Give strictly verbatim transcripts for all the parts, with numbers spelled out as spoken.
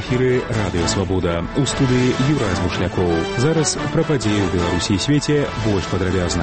эфіры Радыё Свабода. У студыі Юрай Бушлякоў. Зараз пра падзеі ў Беларусі і свеце больш падрабязна.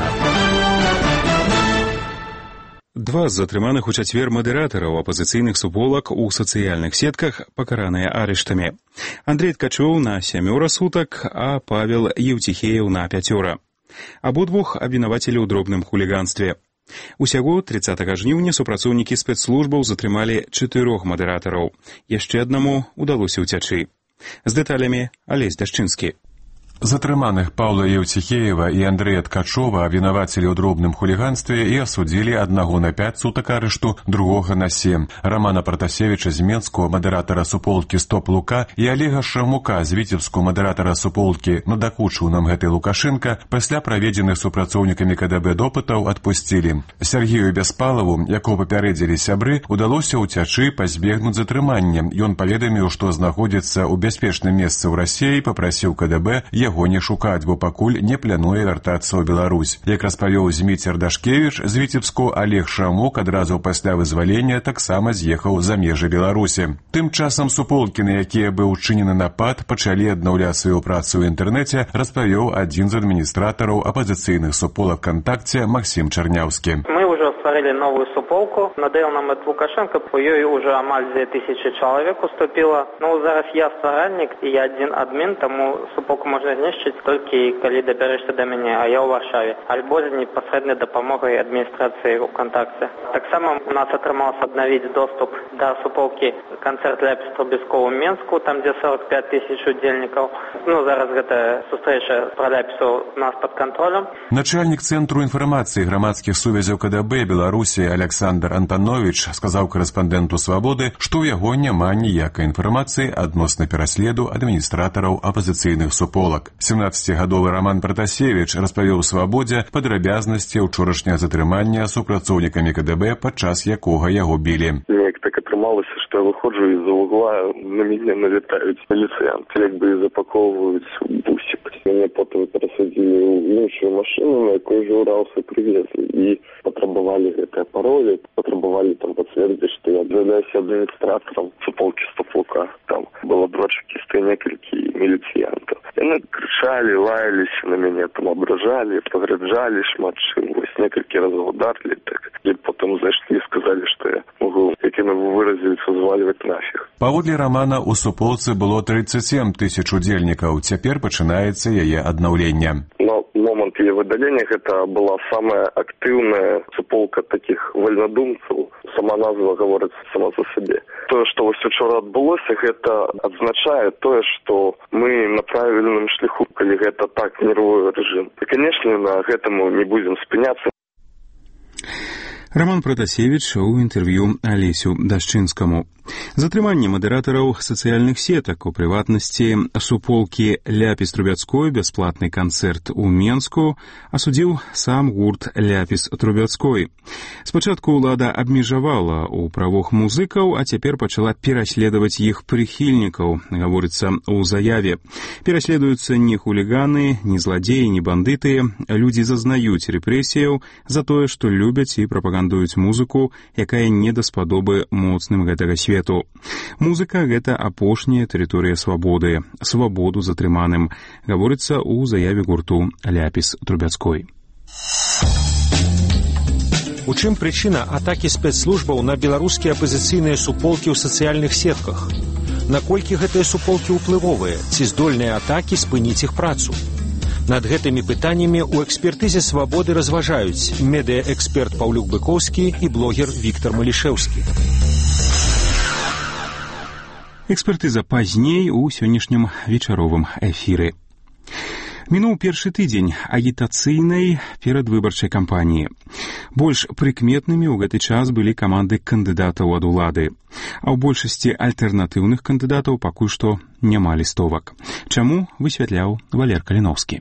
Два з затрыманых у чацвер мадэратараў апазіцыйных суполак у сацыяльных сетках пакараныя арыштамі. Андрей Ткачоў на сямёра сутак, а Павел Еўціхеяў на пяцёра. Абодвух абвінавацілі ў дробным хуліганстве. Усяго трыццатага жніўня супрацоўнікі спецслужбаў затрымалі чатырох мадэратараў. Яшчэ аднаму ўдалося ўцячы. З дэталямі Алесь Дашчынскі. Затрыманых Паўла Еўціхеева і Андрэя Ткачова абвінавацілі ў дробным хуліганстве і асудзілі аднаго на пяць сутак арышту, другога на сем. Рамана Пратасевіча з Менску, мадэратара суполкі «Стоп Лука», і Алега Шамука з Віцебску, мадэратара суполкі «Надакучыў нам гэты Лукашенка», пасля праведзеных супрацоўнікамі ка дэ бэ допытаў адпусцілі. Сергею Бяспалаву, якога папярэдзілі сябры, удалося ўцячы, пазбегнуць затрымання. Ён паведаміў, што знаходзіцца ў бяспечным месцы ў Расіі, папрасіў ка дэ бэ яго не шукаць, бо пакуль не плануе вяртацца ў Беларусь. Як распавёў Зміцер Дашкевіч з Віцебску, Алег Шамук адразу пасля вызвалення таксама з'ехаў за межы Беларусі. Тым часам суполкі, на якія быў учынены напад, пачалі аднаўляць сваю працу ў інтэрнэце, распавёў адзін з адміністратараў апазіцыйных суполак ВКонтакте Максим Чарняўскі. Мы уже створили новую суполку. Надоел нам от Лукашенко, по ёй уже амаль две тысячи человек уступило. Ну, зараз я стваральник и я один админ, тому суполку можна знищити тільки коли доберешся до мене, а я у Варшаві. Альбо з непосредньою допомогою адміністрації ВКонтакте. Так само у нас отрималось обновить доступ до суполки концерт Ляпіс Трубецкого в Менску, там где сорок пять тысяч удельников. Ну, зараз эта встреча про Ляпису у нас под контролем. Начальник Центру информации громадских сувязяў ка дэ бэ Беларусі Александр Антонович сказаў корэспандэнту «Свабоды», што ў яго няма ніякай інфармацыі адносна пераследу адміністратараў апазіцыйных суполак. семнаццацігадовы Раман Пратасевіч распавёў «Свабодзе» падрабязнасці ўчорашняга затрымання супрацоўнікамі ка дэ бэ, падчас якога яго білі. Неяк так атрымалася, што я выходжу з-за угла, на мяне налетаюць міліцыянты, як бы запаковваюць бусік. Мяне потым перасадзілі ў іншую машину, на якой уже ўраўся прывезлі, і патрабавалі гэтыя паролі, патрабавалі там пацвердзіць, што я з'яўляюся адміністратарам суполкі «Стоп Лука». Там было два чекісты, некалькі міліцыянтаў. Яны крычалі, лаяліся на мяне, там абражалі, пагражалі шмат чым. Вось некалькі разоў ударылі, так. І потым зайшлі і сказалі, што я могу, як яны выразіліся, звальваць нафіг. Паводле Рамана, у суполцы было тридцать семь тысяч удзельнікаў. Цяпер пачынаецца яе аднаўленне. На момант яе выдалення гэта была самая актыўная суполка такіх вольнадумцаў. Сама назва гаворыць сама за сабе. Тое, што вось учора адбылося, гэта адзначае тое, што мы на правільным шляху, калі гэта так нервовы рэжым. І, канешне, на гэтаму не будзем спыняцца. Раман Пратасевіч у інтэрв'ю Алесю Дашчынскаму. Затрыманне мадэратараў сацыяльных сетак, у прыватнасці суполкі «Ляпіс Трубецкой» бясплатны канцэрт у Менску, асудзіў сам гурт «Ляпіс Трубецкой». Спачатку ўлада абмежавала ў правах музыкаў, а цяпер пачала пераследаваць іх прыхільнікаў, гаворыцца ў заяве. Пераследуюцца не хуліганы, не зладзеі, не бандыты. Людзі зазнаюць рэпрэсіяў за тое, што любяць і прапагандуюць музыку, якая не даспадобы моцным гэтага свету. Музыка — гэта апошняя тэрыторыя свабоды. Свабоду затрыманым, гаворыцца ў заяве гурту «Ляпіс Трубецкой». У чым прычына атакі спецслужбаў на беларускія апазіцыйныя суполкі ў сацыяльных сетках? Наколькі гэтыя суполкі ўплывовыя? Ці здольныя атакі спыніць іх працу? Над гэтымі пытаннямі ў экспертызе «Свабоды» разважаюць медыаэксперт Паўлюк Быкоўскі і блогер Віктар Малішэўскі. Экспертыза пазней у сённяшнім вечаровым эфіры. Мінуў першы тыдзень агітацыйнай перадвыбарчай кампаніі. Больш прыкметнымі ў гэты час былі каманды кандыдатаў ад улады, а ў большасці альтэрнатыўных кандыдатаў пакуль што няма лістовак. Чаму, высвятляў Валер Каліновскі.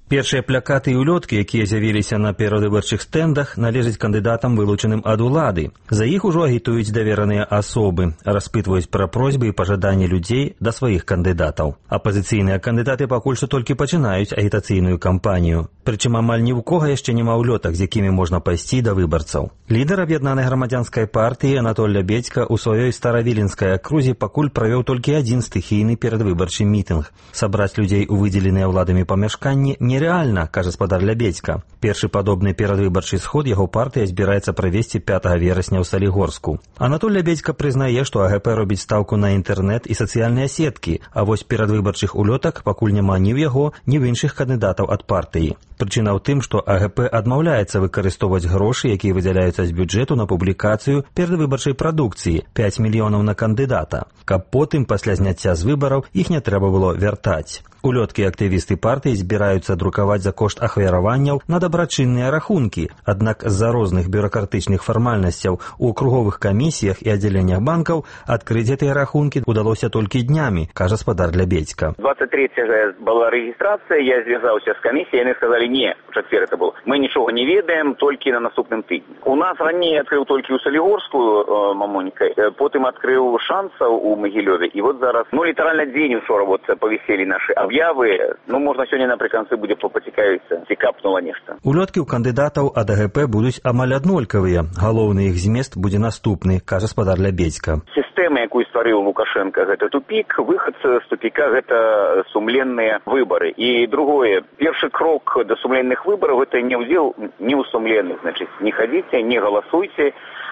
Першыя плакаты і улёткі, якія з'явіліся на перадвыбарчых стэндах, належаць кандыдатам, вылучаным ад улады. За іх ужо агітуюць давераныя асобы, распытваюць пра просьбы і пажаданні людзей да сваіх кандыдатаў. Апазіцыйныя кандыдаты пакуль што толькі пачынаюць агітацыйную кампанію. Прычым амаль ні ў кога яшчэ няма улётак, з якімі можна пайсці да выбарцаў. Лідар аб'яднанай грамадзянскай партыі Анатоль Лябедзька ў сваёй старавіленскай акрузе пакуль правёў толькі адзін стыхійны перадвыбарчы мітынг. Сабраць людзей у выдзеленыя ўладамі памяшканні нереальна, кажа спадар Лябедзька. Першы падобны перадвыбарчы сход яго партыя збіраецца правесці пятага верасня ў Салігорску. Анатоль Лябедзька прызнае, што АГП робіць стаўку на інтэрнэт і сацыяльныя сеткі, а вось перадвыбарчых улётак пакуль няма ні ў яго, ні ў іншых кандыдатаў ад партыі. Прычына ў тым, што АГП адмаўляецца выкарыстоўваць грошы, якія выдзяляюцца з бюджэту на публікацыю перадвыбарчай прадукцыі пяць мільёнаў на кандыдата, каб потым пасля зняцця з выбараў іх не трэба было вяртаць. Улёткі актывісты партыі збіраюцца друкаваць за кошт ахвяраванняў на дабрачынныя рахункі, аднак з-за розных бюракратычных фармальнасцяў у акруговых камісіях і аддзяленнях банкаў адкрыць гэтыя рахункі удалося толькі днямі, кажа спадар Лябедзька. двадцать третьего была рэгістрацыя, я звязаўся з камісіяй, яны сказалі, не, у чацвер это было. Мы нічога не ведаем, толькі на наступным тыдні. У нас раней адкрыў толькі ў Салігорскую э, мамонька, э, потым адкрыў Шанца у Магілёве, і вот зараз, ну літаральна дзень учора вот павіселі нашы об'явы, ну можна сёння напрыканцы будзе папацікавіцца, ці капнула нешта. Улёткі ў кандыдатаў ад АГП будуць амаль аднолькавыя. Галоўны іх змест будзе наступны, кажа спадар Лябедзька. Сістэма, якую стварыў Лукашенко, гэта тупік, выхад з тупіка гэта сумленныя выбары. І другое, першы крок да сумленных выбараў гэта не ўдзел не ў сумленных, значыць, не хадзіце, не галасуйце,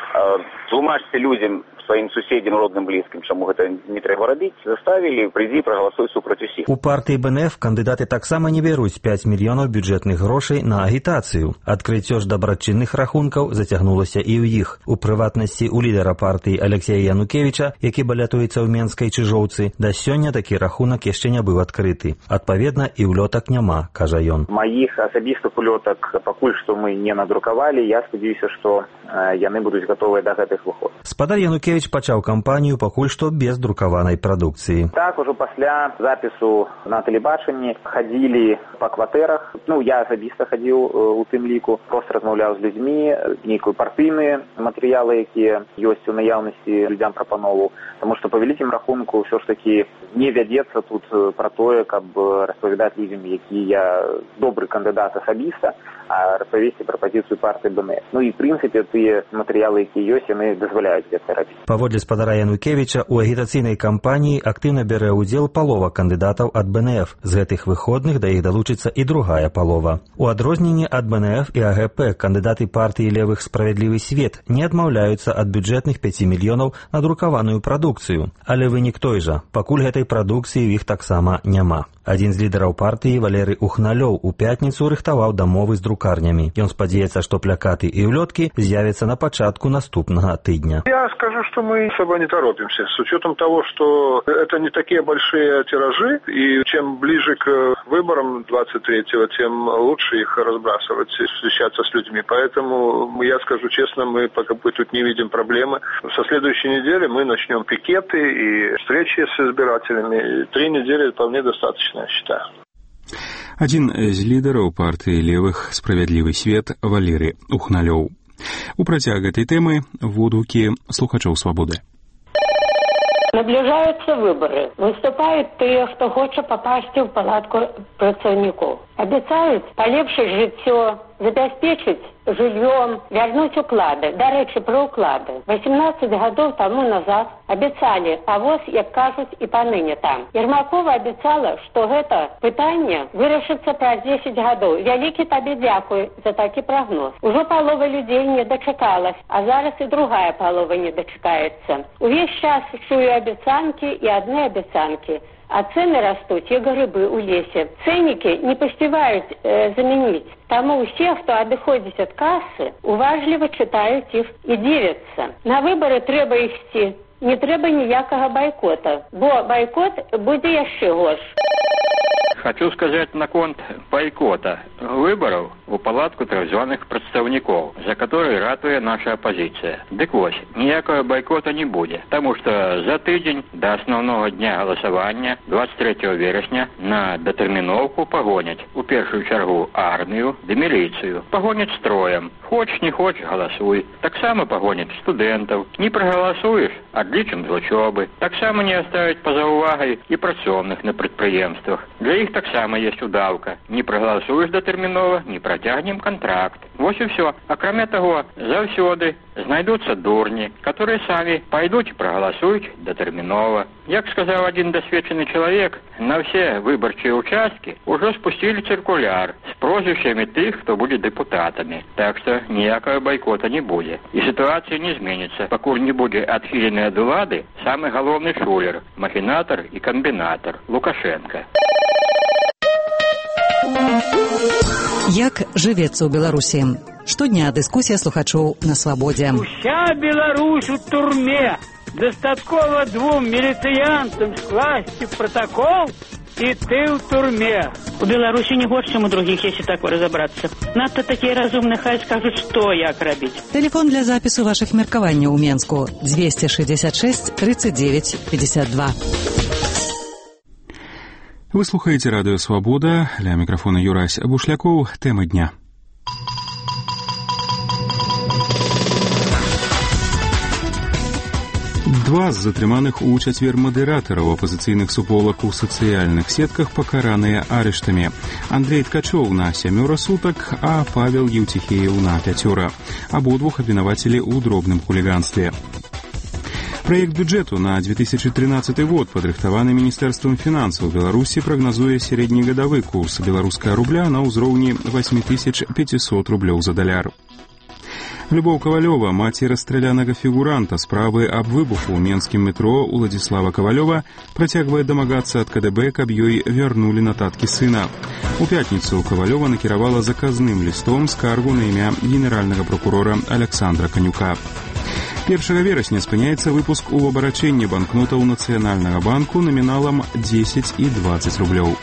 тлумачце людзям, сваім суседзям, родным, блізкім, чаму гэта не трэба рабіць, заставілі, прыйдзі, прагаласуй супраць усіх. У партыі БНФ кандыдаты таксама не бяруць пяць мільёнаў бюджэтных грошай на агітацыю. Адкрыццё ж дабрачынных рахункаў зацягнулася і ў іх. У прыватнасці у лідара партыі Алексея Янукевіча, які балятуецца ў Менскай Чыжоўцы, да сёння такі рахунак яшчэ не быў адкрыты. Адпаведна, і ўлётак няма, кажа ён. Маіх асабістых улётак пакуль што мы не надрукавалі, я спадзяюся, што э, яны будуць гатовыя да гэтых выходаў. Спадар Янукевіч пачаў кампанію пакуль што без друкаванай прадукцыі. Так, ужо пасля запісу на тэлебачанні хадзілі па кватэрах. Ну, я асабіста хадзіў у тым ліку, проста размаўляў з людзьмі, нейкую партыйныя матэрыялы, якія ёсць у наяўнасці людзям прапановаў. Таму што па вялікім рахунку ўсё ж такі не вядзецца тут пра тое, каб распавядаць людзям, які я добры кандыдат асабіста, а распавесці пра пазіцыю партыі БНФ. Ну і в прынцыпе тыя матэрыялы, якія ёсць, яны дазваляюць гэта рабіць. Паводле спадара Янукевіча, у агітацыйнай кампаніі актыўна бярэ ўдзел палова кандыдатаў ад БНФ. З гэтых выходных да іх далучыцца і другая палова. У адрозненні ад БНФ і АГП кандыдаты партыі левых «Справядлівы свет» не адмаўляюцца ад бюджэтных пяці мільёнаў на друкаваную прадукцыю. Але вынік той жа. Пакуль гэтай прадукцыі ў іх таксама няма. Адзін з лідараў партыі, Валерый Ухналёў, у пятніцу рыхтаваў дамовы з друкарнямі. Ён спадзяецца, што плакаты і улёткі з'явяцца на пачатку наступнага тыдня. Я скажу, что мы особо не торопимся, с учетом того, что это не такие большие тиражи, и чем ближе к выборам двадцать третьего, тем лучше их разбрасывать, встречаться с людьми. Поэтому, я скажу честно, мы пока тут не видим проблемы. Со следующей недели мы начнем пикеты и встречи с избирателями. Три недели вполне достаточно, я считаю. Адзін з лідараў партыі левых «Справядлівы свет» Валерый Ухналёў. У працяг гэтай тэмы водгукі слухачоў «Свабоды». Наближаются выборы. Выступают те, кто хочет попасть в палатку працаўнікоў. Обещают полепшить жыццё, забяспечыць жильем, вернуть уклады. До речи, про уклады. восемнадцать годов тому назад обещали, а воз, як кажут, и поныне там. Ермакова обещала, что это пытание вырашится праз десять годов. Вялікі табе дзякуй за такі прогноз. Уже полова людей не дочекалась, а зараз и другая полова не дочекается. Увесь час чую обещанки и одни обещанки. А цены растут, як грибы у лесе. Ценники не поспевают э, заменить. Тому все, кто отходит от кассы, уважливо читают их и дивятся. На выборы треба ісці. Не треба ніякого бойкота, бо бойкот буде яшчэ горш. хочу сказать наконт бойкота выборов у палатку так званых представников, за которые ратуе наша оппозиция. Дык вось, ніякого бойкота не будет, потому что за тыдзень до основного дня голосования, двадцать третьего вересня, на датэрміноўку погонять у первую чергу армию да милицию. Погонять строем. Хочешь, не хочешь, голосуй. Так само погонять студентов. Не проголосуешь, отличим з учебы. Так само не оставить поза увагой и працовных на предприемствах. Для их так само есть удавка. Не проголосуешь датэрмінова, не протягнем контракт. Вот и все. А кроме того, завсёды знайдутся дурни, которые сами пойдут и проголосуют датэрмінова. Як сказал один досвідчений человек, на все выборчие участки уже спустили циркуляр с прозвищами тех, кто будет депутатами. Так что ніякого бойкота не будет. И ситуация не изменится, покуль не будет отхилены от улады самый головный шулер, махинатор и комбинатор Лукашенко. Як жывецца ў Беларусі? Штодня дыскусія слухачоў на свабодзе. Уся Беларусь у турме. Дастаткова двум міліцыянтам скласці протокол, і ты ў турме. У Беларусі не горш, чым у других, если так разобраться. Надто такие разумные, хай скажут, что як рабіць. Телефон для запису ваших меркаванняў у Менску двести шестьдесят шесть тридцать девять пятьдесят два. Вы слухаете радио «Свобода». Ля микрофона Юрась Бушляков. Тема дня. Два з затрыманых у чацвер мадэратараў апазіцыйных суполак у сацыяльных сетках пакараныя арыштамі. Андрей Ткачоў на сямёра сутак, а Павел Еўціхеев на пяцёра. Абодвух абвінавацілі ў дробным хуліганстве. Проект бюджету на две тысячи тринадцатый год, падрыхтаваны Міністэрствам фінансаў Беларусі, прагназуе сярэднегадавы курс беларускага рубля на ўзроўні восемь тысяч пятьсот рублёў за даляр. Любоў Кавалёва, маці расстралянага фігуранта справы аб выбуху ў менскім метро Уладзіслава Кавалёва, працягвае дамагацца ад ка дэ бэ, каб ёй вярнулі нататкі сына. У пятніцу Кавалёва накіравала заказным лістом скаргу на імя генеральнага прокурора Александра Канюка. першага верасня спыняецца выпуск у абарачэнні банкнотаў Нацыянальнага банку наміналам дзесяць і дваццаць рублёў.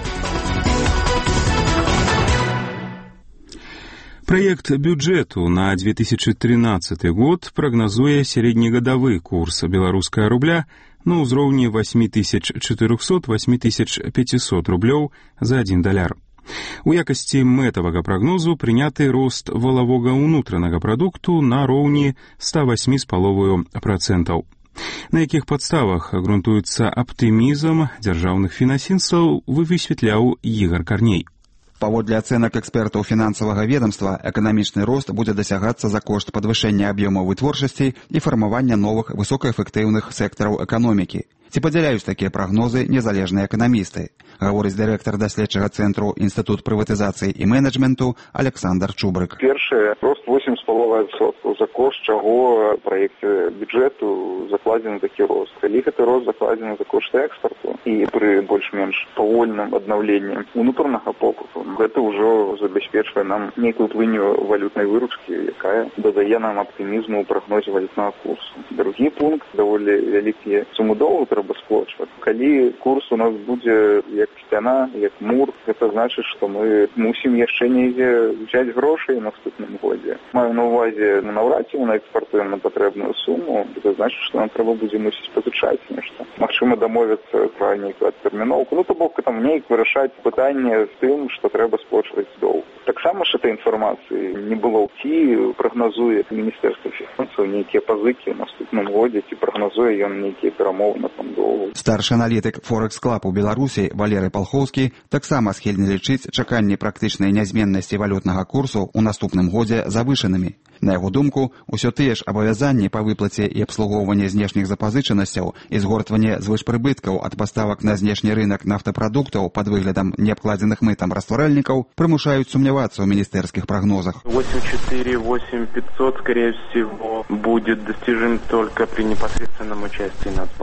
Проект бюджету на две тысячи тринадцатый год прагназуе сярэднегадавы курс беларускага рубля на ўзроўні восемь тысяч четыреста - восемь тысяч пятьсот рублёў за один даляр. У якасці мэтавага прагнозу прыняты рост валавога ўнутранага прадукту на роўні сто восемь з паловаю працэнтаў. На якіх падставах грунтуецца аптымізм дзяржаўных фінансістаў, высветляў Ігор Карней. Паводле ацэнак экспертаў фінансавага ведомства, эканамічны рост будзе дасягацца за кошт падвышэння аб'ёмаў вытворчасці і фармавання новых высокаэфектыўных сектараў эканомікі. Ці падзяляюць такія прагнозы незалежныя эканамісты, гаворыць дырэктар даследчага цэнтру Інстытут прыватызацыі і менеджменту Александр Чубрык. Першае, рост восемь з паловай адсоткаў, за кошт чаго ў праекце бюджэту закладзены такі рост. Калі гэты рост закладзены за кошт экспарту і пры больш-менш павольным аднаўленні унутранага попыту, гэта ўжо забяспечвае нам нейкую плыню валютнай выручкі, якая дадае нам аптымізму ў прагнозе валютнага курсу. Другі пункт, даволі вялікія сумы доўгу трэба сплочваць. Калі курс у нас будзе як сцяна, як мур, гэта значыць, што мы мусім яшчэ недзе взяць грошай на наступным годзе. Маю на ўвазе, наўрад ці мы экспартуем на патрэбную суму, гэта значыць, што нам трэба будзе мусіць пазычаць нешта. Магчыма, дамовіцца пра нейкую адтэрміноўку. Ну, то бок там нейк вырашаць пытанне з тым, што трэба сплочваць доўг. Таксама ж этой інфармацыі не было. Ці прагназуе Міністэрства фінансаў нейкія пазыкі ў наступным годзе, ці прагназуе ён нейкія перамовы на там доўгу. Старшы аналітык Форекс Клаб у Беларусі Валерый Палхоўскі таксама схільны лічыць чаканні практычнай нязменнасці валютнага курсу ў наступным годзе завышанымі. На яго думку, усё тыя ж абавязанні па выплаце і абслугоўванні знешніх запазычанасцяў і згортванне звышпрыбыткаў ад паставак на знешні рынак нафтапрадуктаў пад выглядам неабкладзеных мытам растваральнікаў прымушаюць сумнявацца ў міністэрскіх прогнозах. восемь четыре - восемь пятьсот, скорее всего, будет достижим только при непосредственном участии Нацбанка.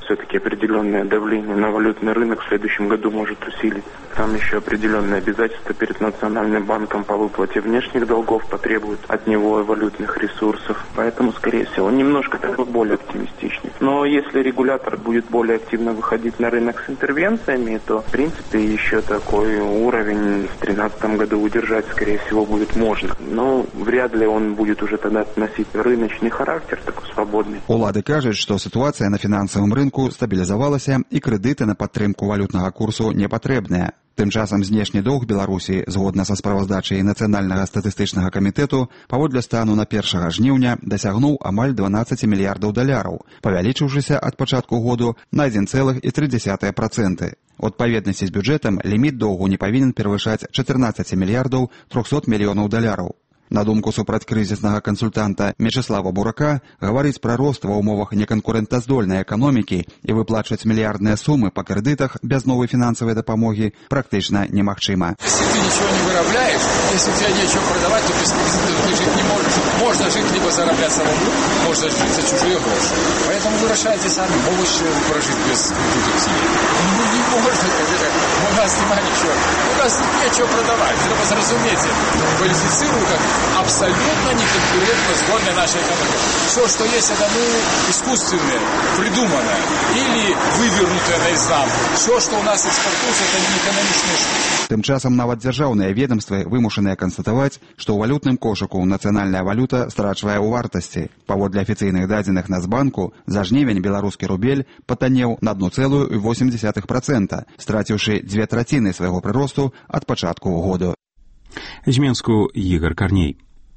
все-таки определенное давление на валютный рынок в следующем году может усилить. Там еще определенные обязательства перед Национальным банком по выплате внешних долгов потребуют от него валютных ресурсов. Поэтому, скорее всего, немножко такой более оптимистичный. Но если регулятор будет более активно выходить на рынок с интервенциями, то, в принципе, еще такой уровень в две тысячи тринадцатом году удержать, скорее всего, будет можно. Но вряд ли он будет уже тогда носить рыночный характер, такой свободный. Улады кажуць, што сітуацыя на фінансавым рынку стабілізавалася і крэдыты на падтрымку валютнага курсу не патрэбныя. Тым часам знешні доўг Беларусі, згодна са справаздачай Нацыянальнага статыстычнага камітэту, паводле стану на першага жніўня дасягнуў амаль дванаццаць мільярдаў даляраў, павялічыўшыся ад пачатку году на адзін цэлых тры дзесятых працэнта. У адпаведнасці з бюджэтам ліміт доўгу не павінен перавышаць чатырнаццаць мільярдаў трохсот мільёнаў даляраў. На думку супрацькрызіснага кансультанта Мечыслава Бурака, гаварыць пра рост ва ўмовах неканкурэнтаздольнай эканомікі і выплачваць мільярдныя сумы па крэдытах без новай фінансавай дапамогі практычна немагчыма. Если ты ничего не вырабляешь, если у тебя нечего продавать, то без кредитов ты жить не можешь. Можно жить, либо зарабатывать самому, можно жить за чужие гроши. Поэтому вы решаете сами, могут прожить без кредитов себе. Ну, не можно, конечно. У нас нема ничего. У нас нечего продавать. Треба зразуметь. Квалифицирую как абсолютно неконкурентно здольная наша экономика. Все, что есть, это ну, искусственное, придуманное или вывернутое наизнанку. Все, что у нас экспортуется, это не экономичные штуки. Тым часам нават дзяржаўныя ведомствы вымушаныя канстатаваць, што ў валютным кошыку нацыянальная валюта страчвае ў вартасці. Паводле афіцыйных дадзеных Нацбанку, за жнівень беларускі рубель патаннеў на адну цэлую восем дзесятых працэнта, страціўшы дзве траціны свайго прыросту ад пачатку году. З Менску Ігор Карней.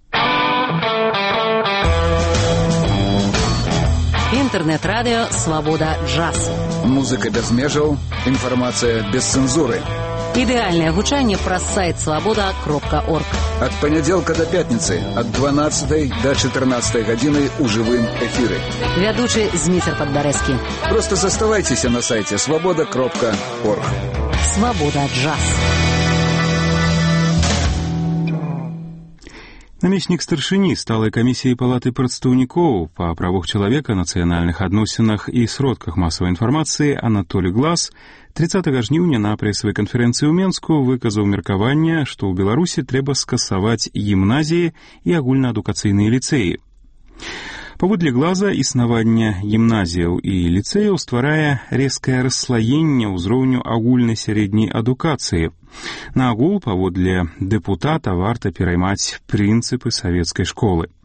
Інтэрнэт-радыё «Свабода джаз». Музыка без межаў, інфармацыя без цэнзуры. Ідэальнае гучанне праз сайт свабода кропка орг. Ад панядзелка да пятніцы, ад дванаццатай да чатырнаццатай гадзіны ў жывым эфіры. Вядучы Зміцер Падбярэзкі. Просто заставайцеся на сайце свабода кропка орг. «Свабода джаз». Намеснік старшыні сталай камісіі палаты прадстаўнікоў па правах чалавека, нацыянальных адносінах і сродках масавай інфармацыі Анатолій Глас трыццатага жніўня на прэсавай канферэнцыі ў Менску выказаў меркаванне, што ў Беларусі трэба скасаваць гімназіі і агульнаадукацыйныя ліцэі. Паводле Глаза, існаванне гімназіяў і ліцэяў стварае рэзкае расслаенне ўзроўню агульнай сярэдняй адукацыі. На агул, паводле дэпутата, варта пераймаць прынцыпы савецкай школы.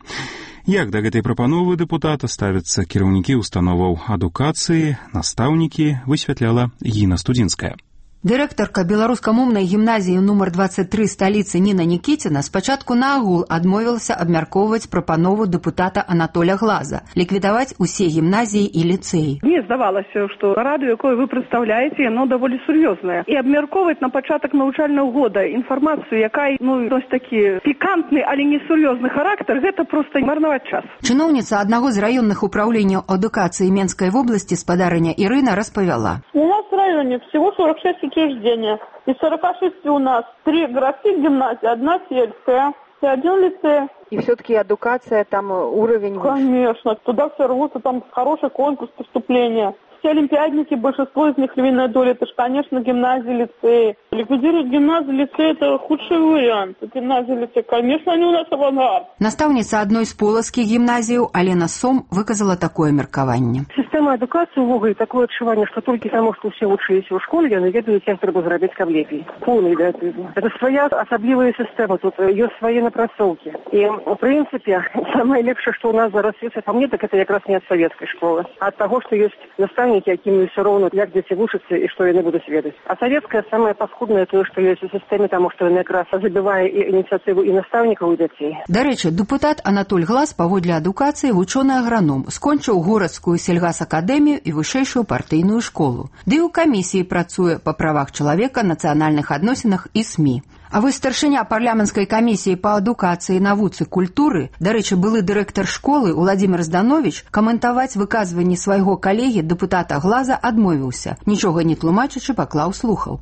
Як да гэтай прапановы дэпутата ставяцца кіраўнікі установаў адукацыі, настаўнікі, высвятляла Гіна Студзінская. Дырэктарка беларускамоўнай гімназіі нумар двадцать три сталіцы Ніна Нікіціна спачатку наогул адмовілася абмяркоўваць прапанову дэпутата Анатоля Глаза ліквідаваць усе гімназіі і ліцэі. Мне здавалася, што раду, якое вы прадстаўляеце, яно даволі сур'ёзнае. І абмяркоўваць на пачатак навучальнага года інфармацыю, якая ну досыць такі пікантны, але не сур'ёзны характар, гэта проста марнаваць час. Чыноўніца аднаго з раённых управленняў адукацыі Менскай вобласці спадарыня Ірына распавяла. У нас в районе всего сорок шесть учреждения. Из сорока шести у нас три городских гимназии, одна сельская и один лицей. И все-таки адукация, там уровень... Конечно, туда все рвутся, там хороший конкурс поступления. Все олимпиадники, большинство из них львиная доля, это же, конечно, гимназии, лицеи. Ликвидировать гимназию, лицей – это худший вариант. Гимназия, лицей, конечно, они у нас авангард. Настаўніца адной з полацкіх гімназіяў Алена Сом выказала такое меркаванне. Система адукацыі ўвогуле такое адчуванне, што толькі таму, што ўсе вучыліся ў школе, яны ведаюць, як трэба зрабіць каб лепей. Поўны ідыятызм. Это своя асаблівая сістэма, тут ёсць свае напрацоўкі. І, в прынцыпе, самае лепшае, што ў нас зараз ёсць, па мне, так это якраз не ад савецкай школы, а ад таго, што ёсць настаўнікі, якім ўсё роўна, як дзеці вучацца і што яны будуць ведаць. А савецкая самае паскуднае тое, што ёсць у сістэме, таму што яна якраз забівае і ініцыятыву і настаўнікаў, і дзяцей. Дарэчы, дэпутат Анатоль Глас паводле адукацыі вучоны аграном, скончыў горадскую сельгасакадэмію і вышэйшую партыйную школу. Ды і ў камісіі працуе па правах чалавека, нацыянальных адносінах і СМІ. А вось старшыня парламенцкай камісіі па адукацыі, навуцы, культуры, дарэчы, былы дырэктар школы Уладзімір Здановіч, каментаваць выказванні свайго калегі дэпутата Глаза адмовіўся, нічога не тлумачачы паклаў слухаўку.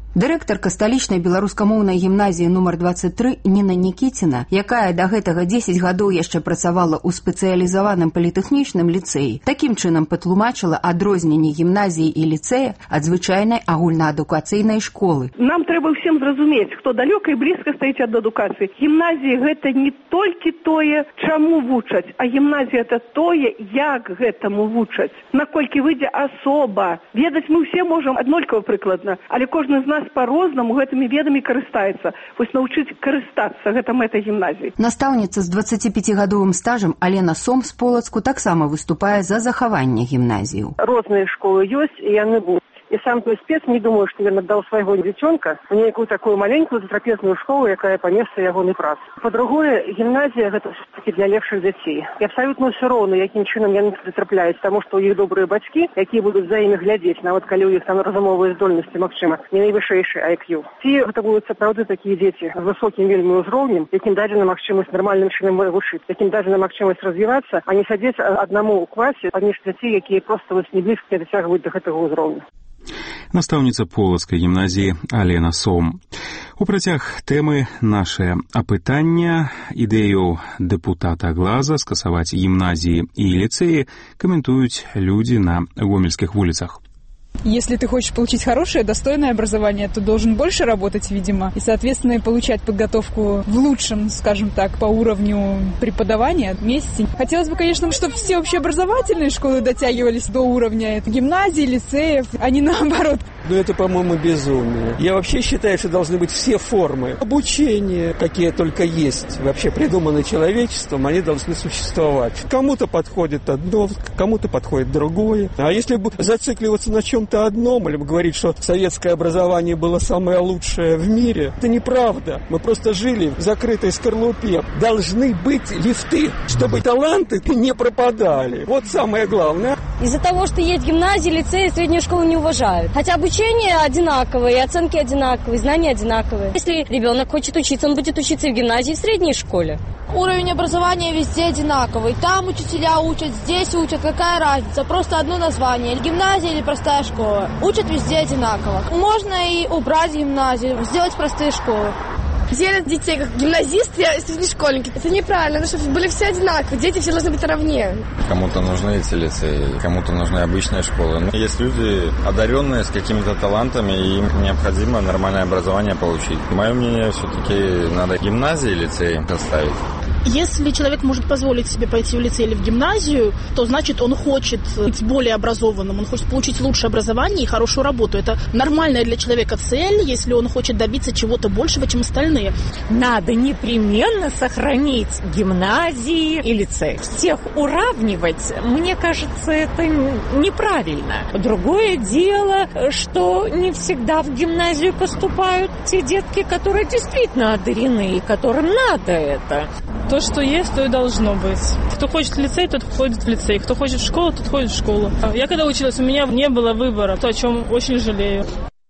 Дырэктарка сталічнай беларускамоўнай гімназіі нумар двадцать три Ніна Нікіціна, якая да гэтага дзесяць гадоў яшчэ працавала ў спецыялізаваным політэхнічным ліцэі, такім чынам патлумачыла адрозненні гімназіі і ліцэя ад звычайнай агульнаадукацыйнай школы. Нам трэба ўсім зразумець, хто далёка і блізка стаіць ад адукацыі. Гімназіі гэта не толькі тое, чаму вучаць, а гімназія это тое, як гэтаму вучаць. Наколькі выйдзе асоба. Ведаць мы ўсе можам аднолькава прыкладна, але кожны з нас по-рознаму гэтымі ведамі карыстаецца. Вось навучыць карыстацца, гэта мэта гімназіі. Настаўніца з дваццаціпяцігадовым стажам Алена Сом з Полацку таксама выступае за захаванне гімназіяў. Розныя школы ёсць, і яны будуць. И сам той спец не думаю, что ён отдал своего девчонка в некую такую маленькую затрапезную школу, якая по месцу ягоной працы. По-другое, гимназия это все-таки для лепших детей. И абсолютно все равно, яким чином яны трапляюць, потому что у іх добрые бацькі, якія будуць за імі глядзець, нават калі у іх там разумовыя здольнасці, магчыма, не найвышэйшы ай кью. Ці гэта будуць сапраўды такія дзеці з высокім вельмі ўзроўнем, якім дадзена магчымасць нармальным чынам вучыць, якім дадзена магчымасць развівацца, а не сядзець аднаму ў класе паміж дзяцей, якія проста вось не блізка дасягваюць да гэтага ўзроўня. Настаўніца Полацкай гімназіі Алена Сом. У працяг тэмы нашае апытання ідэю дэпутата Глаза скасаваць гімназіі і ліцэі каментуюць людзі на гомельскіх вуліцах. Если ты хочешь получить хорошее, достойное образование, то должен больше работать, видимо, и, соответственно, получать подготовку в лучшем, скажем так, по уровню преподавания месяце. Хотелось бы, конечно, чтобы все общеобразовательные школы дотягивались до уровня гимназий, лицеев, а не наоборот. Но это, по-моему, безумие. Я вообще считаю, что должны быть все формы обучения, какие только есть, вообще придуманы человечеством, они должны существовать. Кому-то подходит одно, кому-то подходит другое. А если бы зацикливаться на чем-то одном, или говорить, что советское образование было самое лучшее в мире, это неправда. Мы просто жили в закрытой скорлупе. Должны быть лифты, чтобы таланты не пропадали. Вот самое главное. Из-за того, что есть гимназии, лицеи, среднюю школу не уважают. Хотя обучение одинаковое, и оценки одинаковые, знания одинаковые. Если ребенок хочет учиться, он будет учиться и в гимназии, и в средней школе. Уровень образования везде одинаковый. Там учителя учат, здесь учат. Какая разница? Просто одно название. Гимназия или простая школа. Учат везде одинаково. Можно и убрать гимназию, сделать простые школы. Делят детей как гимназисты и среднешкольники. Это неправильно, чтобы были все одинаковые. Дети все должны быть наравне. Кому-то нужны эти лицеи, кому-то нужны обычные школы. Но есть люди, одаренные с какими-то талантами, и им необходимо нормальное образование получить. Мое мнение, все-таки надо гимназии и лицеи оставить. Если человек может позволить себе пойти в лицей или в гимназию, то значит он хочет быть более образованным, он хочет получить лучшее образование и хорошую работу. Это нормальная для человека цель, если он хочет добиться чего-то большего, чем остальные. Надо непременно сохранить гимназии и лицей. Всех уравнивать, мне кажется, это неправильно. Другое дело, что не всегда в гимназию поступают те детки, которые действительно одарены и которым надо это. То, что есть, то и должно быть. Кто хочет в лицей, тот ходит в лицей. Кто хочет в школу, тот ходит в школу. Я когда училась, у меня не было выбора, то, о чем очень жалею.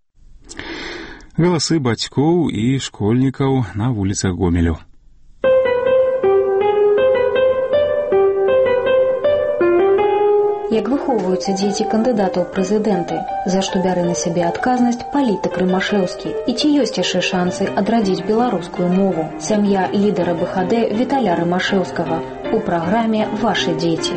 Галасы бацькоў і школьнікаў на вуліцах Гомелю. Як выхоўваюцца дзеці кандыдатаў ў прэзідэнты, за што бярэ на сябе адказнасць палітык Рымашэўскі, і ці ёсць яшчэ шансы адрадзіць беларускую мову? Сям'я лідара бэ ха дэ Віталя Рымашэўскага у праграме «Ваши дзеці».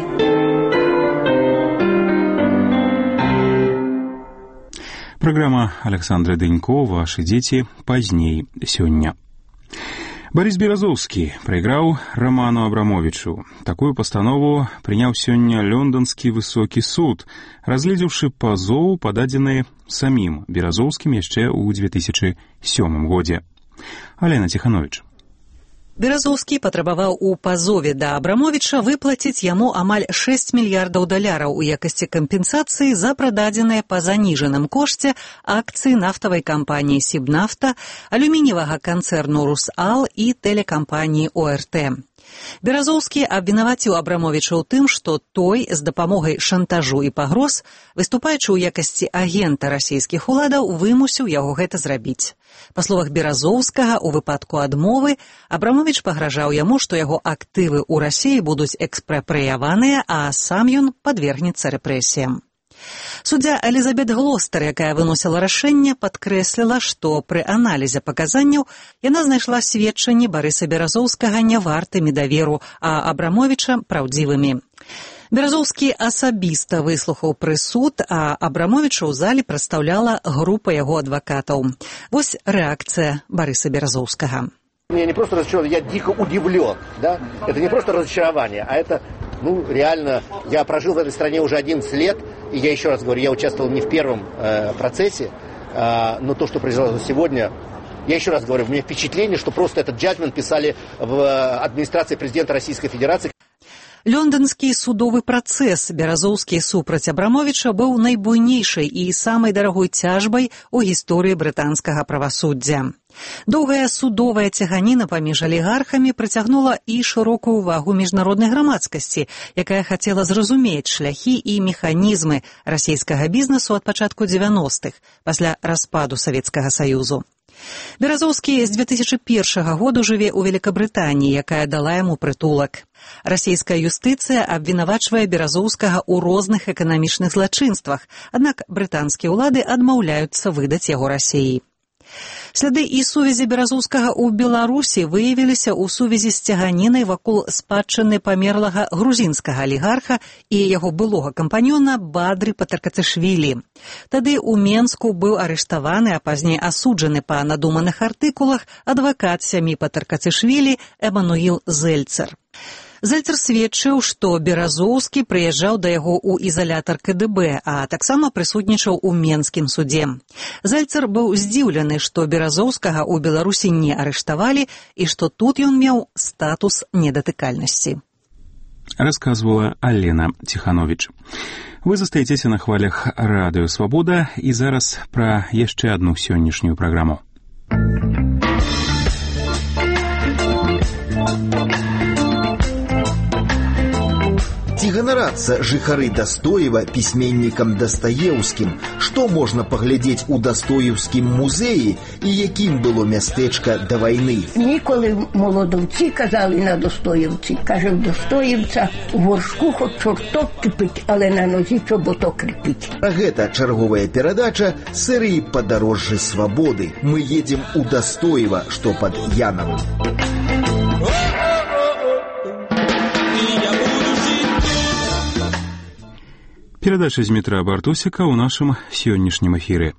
Праграма Александры Дынько «Ваши дзеці» пазней сёння. Борис Березовский проиграл Роману Абрамовичу. Такую постанову принял сегодня Лондонский высокий суд, разглядевший позов, подаденный самим Березовским еще в две тысячи седьмом году. Алена Тиханович. Березовскі патрабаваў у пазове да Абрамовіча выплаціць яму амаль шэсць мільярдаў даляраў у якасці кампенсацыі за прададзеныя па заніжаным кошце акцыі нафтавай кампаніі «Сібнафта», алюмініевага канцэрну «Русал» і тэлекампаніі «о эр тэ». Березовскі абвінаваціў Абрамовіча ў тым, што той з дапамогай шантажу і пагроз, выступаючы ў якасці агента расійскіх уладаў, вымусіў яго гэта зрабіць. Па словах Березовскага, у выпадку адмовы Абрамовіч пагражаў яму, што яго актывы ў Расіі будуць экспрапрыяваныя, а сам ён падвергнецца рэпрэсіям. Суддзя Элізабет Глостер, якая выносіла рашэнне, падкрэсліла, што пры аналізе паказанняў яна знайшла сведчанні Барыса Беразоўскага нявартымі даверу, а Абрамовіча праўдзівымі. Беразоўскі асабіста выслухаў прысуд, а Абрамовіча ў зале прадстаўляла група яго адвакатаў. Вось рэакцыя Барыса Беразоўскага. Я не просто разочарован, я дико удивлен, да? Это не просто разочарование, а это, ну, реально, я прожил в этой стране уже одиннадцать лет, и я еще раз говорю, я участвовал не в первом э, процессе, э, но то, что произошло сегодня, я еще раз говорю, у меня впечатление, что просто этот джаджмент писали в администрации президента Российской Федерации. Лондонскі судовы працэс Беразоўскі супраць Абрамовіча быў найбуйнейшай і самай дарагой цяжбай у гісторыі брытанскага правасуддзя. Доўгая судовая цяганіна паміж алігархамі прыцягнула і шырокую ўвагу міжнароднай грамадскасці, якая хацела зразумець шляхі і механізмы расійскага бізнесу ад пачатку дзевяностых, пасля распаду Савецкага Саюзу. Беразоўскі з две тысячы першага году жыве ў Великабрытаніі, якая дала яму прытулак. Расійская юстыцыя абвінавачвае Беразоўскага ў розных эканамічных злачынствах, аднак брытанскія ўлады адмаўляюцца выдаць яго Расіі. Сляды і сувязі Беразоўскага ў Беларусі выявіліся ў сувязі з цяганінай вакол спадчыны памерлага грузінскага алігарха і яго былога кампаньёна Бадры Патаркацышвілі. Тады ў Менску быў арыштаваны, а пазней асуджаны па надуманых артыкулах адвакат сям'і Патаркацышвілі Эмануіл Зельцер. Зельцер сведчыў, што Беразоўскі прыязджаў да яго ў ізалятар ка дэ бэ, а таксама прысутнічаў у Менскім судзе. Зельцер быў здзіўлены, што Беразоўскага ў Беларусі не арыштавалі і што тут ён меў статус недатыкальнасці. Расказвала Алена Ціхановіч. Вы застаецеся на хвалях Радыё Свабода і зараз пра яшчэ адну сённяшнюю праграму. Ці ганарацца жыхары Дастоева пісьменнікам Дастаеўскім? Што можна паглядзець у Дастоеўскім музеі і якім было мястэчка да вайны? Ніколи молодовці казали на Достоєвці. Каже, в Достоєвця у горшку хоч чорток кипить, але на нозі чоботок кріпить. А гэта чарговая перадача серыі «Падарожжы свабоды». Мы едем у Достоева, што пад Янам. Перадача Змітра Бартусіка ў нашым сённяшнім эфіры.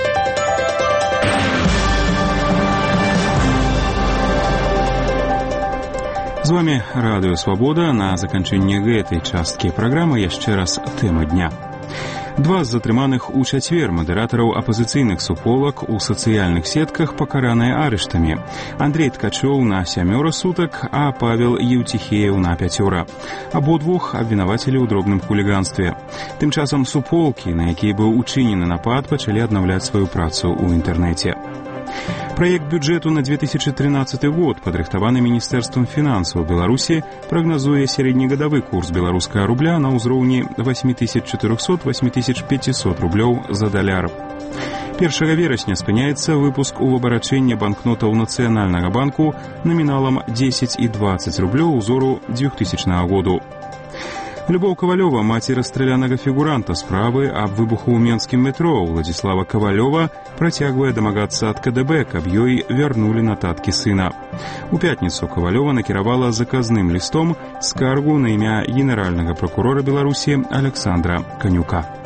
З вами Радыё Свабода. На заканчэнне гэтай часткі праграмы яшчэ раз тэма дня. Два з затрыманых у чацвер мадэратараў апазіцыйных суполак у сацыяльных сетках пакараныя арыштамі. Андрей Ткачоў на сямёра сутак, а Павел Еўціхеев на пяцёра. Абодвух абвінавацілі ў дробным хуліганстве. Тым часам суполкі, на якія быў учынены напад, пачалі аднаўляць сваю працу ў інтэрнэце. Праект бюджэту на две тысячи тринадцатый год, падрыхтаваны Міністэрствам фінансаў Беларусі, прагназуе сярэднегадавы курс беларускага рубля на ўзроўні восемь тысяч четыреста - восемь тысяч пятьсот рублёў за даляр. першага верасня спыняецца выпуск у абарачэння банкнотаў Нацыянальнага банку наміналам дзесяць і дваццаць рублёў узору двухтысячнага году. Любоў Кавалёва, маці расстралянага фігуранта справы аб выбуху ў менскім метро, Владзіслава Кавалёва, працягвае дамагацца ад ка дэ бэ, каб ёй вярнулі нататкі сына. У пятніцу Кавалёва накіравала заказным лістом скаргу на імя генеральнага пракурора Беларусі Александра Канюка.